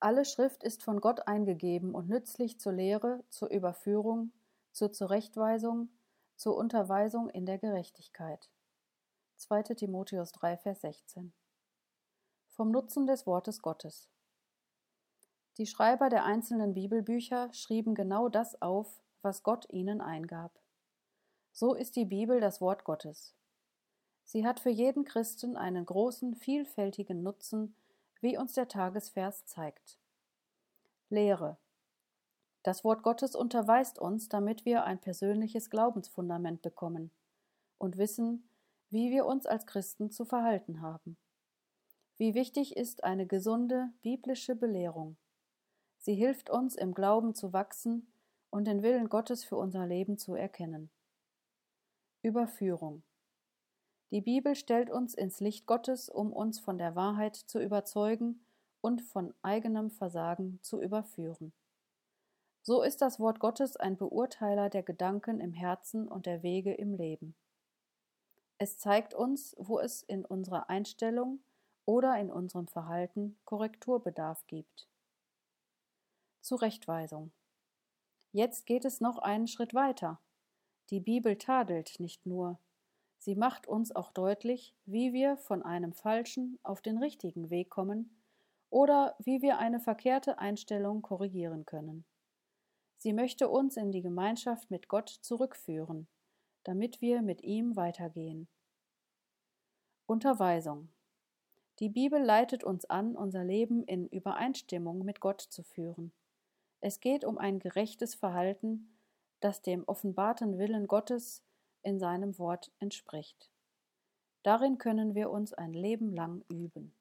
Alle Schrift ist von Gott eingegeben und nützlich zur Lehre, zur Überführung, zur Zurechtweisung, zur Unterweisung in der Gerechtigkeit. 2. Timotheus 3, Vers 16. Vom Nutzen des Wortes Gottes. Die Schreiber der einzelnen Bibelbücher schrieben genau das auf, was Gott ihnen eingab. So ist die Bibel das Wort Gottes. Sie hat für jeden Christen einen großen, vielfältigen Nutzen, wie uns der Tagesvers zeigt. Lehre. Das Wort Gottes unterweist uns, damit wir ein persönliches Glaubensfundament bekommen und wissen, wie wir uns als Christen zu verhalten haben. Wie wichtig ist eine gesunde, biblische Belehrung. Sie hilft uns, im Glauben zu wachsen und den Willen Gottes für unser Leben zu erkennen. Überführung. Die Bibel stellt uns ins Licht Gottes, um uns von der Wahrheit zu überzeugen und von eigenem Versagen zu überführen. So ist das Wort Gottes ein Beurteiler der Gedanken im Herzen und der Wege im Leben. Es zeigt uns, wo es in unserer Einstellung oder in unserem Verhalten Korrekturbedarf gibt. Zurechtweisung. Jetzt geht es noch einen Schritt weiter. Die Bibel tadelt nicht nur, sie macht uns auch deutlich, wie wir von einem falschen auf den richtigen Weg kommen oder wie wir eine verkehrte Einstellung korrigieren können. Sie möchte uns in die Gemeinschaft mit Gott zurückführen, damit wir mit ihm weitergehen. Unterweisung. Die Bibel leitet uns an, unser Leben in Übereinstimmung mit Gott zu führen. Es geht um ein gerechtes Verhalten, das dem offenbarten Willen Gottes in seinem Wort entspricht. Darin können wir uns ein Leben lang üben.